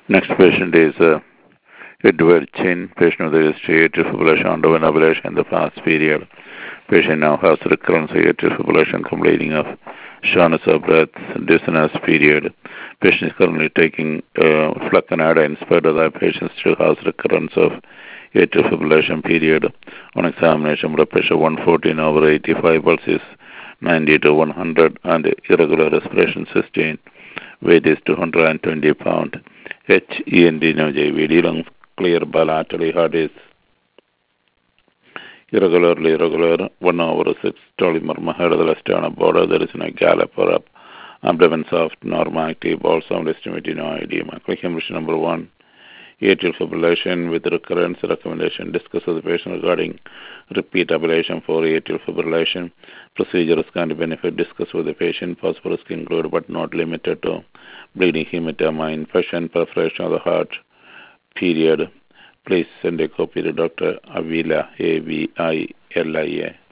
Next patient is Edward Chin, patient with history atrial fibrillation, underwent ablation in the past period. Patient now has recurrence of atrial fibrillation complaining of shortness of breath, dizziness period. Patient is currently taking flecainide. In spite of that, patient still has recurrence of atrial fibrillation period. On examination, blood pressure 114/85, pulse is 90 to 100, and irregular respiration sustained. Weight is 220 pounds. HEND no JVD, lungs clear bilaterally, heart is irregular, 1 over 6 tolimorma, head of the left sternum border, there is no gallop or up, abdomen soft, normal active, bowel sound estimated, no edema. Click number 1. Atrial fibrillation with recurrence recommendation. Discuss with the patient regarding repeat ablation for atrial fibrillation. Procedure is kind of benefit. Discuss with the patient. Possible risk include but not limited to bleeding hematoma, infection, perforation of the heart, period. Please send a copy to Dr. Avila, Avila.